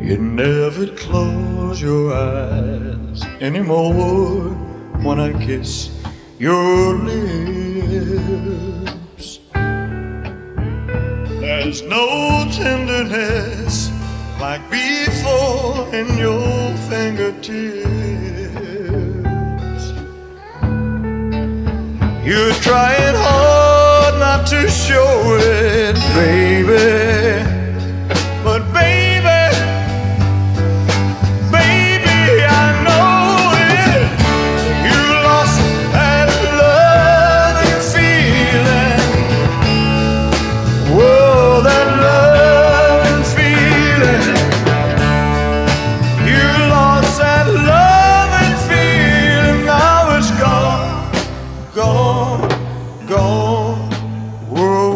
You never close your eyes anymore when I kiss your lips. There's no tenderness like before in your fingertips. You're trying hard not to show it, baby. But baby, baby, I know it. You lost that loving feeling. Whoa, that loving feeling. You lost that loving feeling. Now it's gone, gone, gone. Whoa.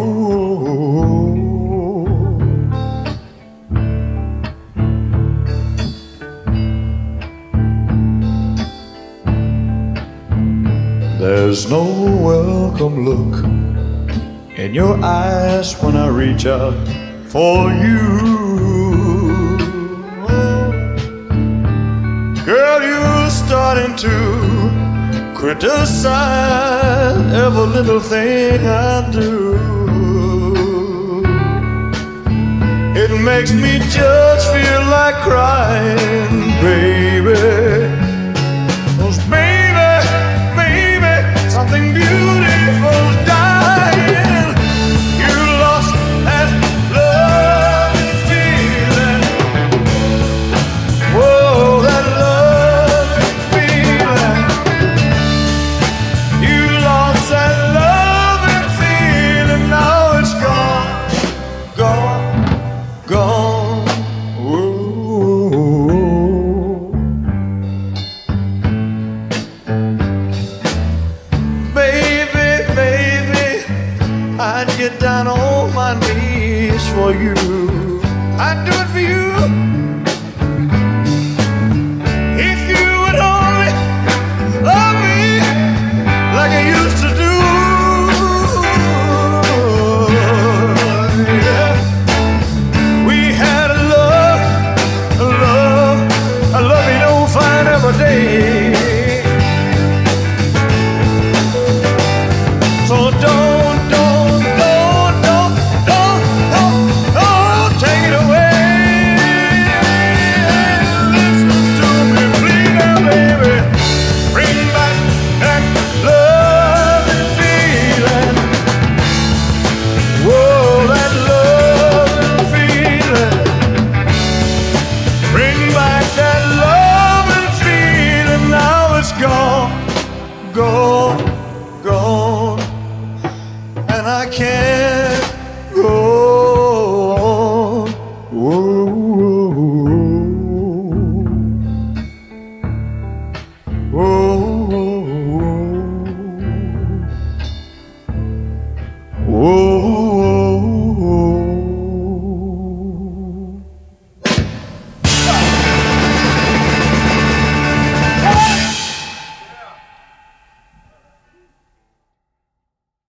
There's no welcome look in your eyes when I reach out for you. Girl, you're starting to criticize every little thing I do. It makes me just feel like crying, baby. 'Cause baby, something beautiful's dying. You lost that loving feeling. Whoa, that loving feeling. You lost that loving feeling. Now it's gone, gone, gone. Whoa. I'd get down on my knees for you. I'd do it for you. If you would only love me like I used to do. Yeah. We had a love you don't find every day. So don't take it away. Listen to me, please, now, baby. Bring back that loving feeling. Whoa, that loving feeling. Bring back that loving feeling. Now it's gone, gone.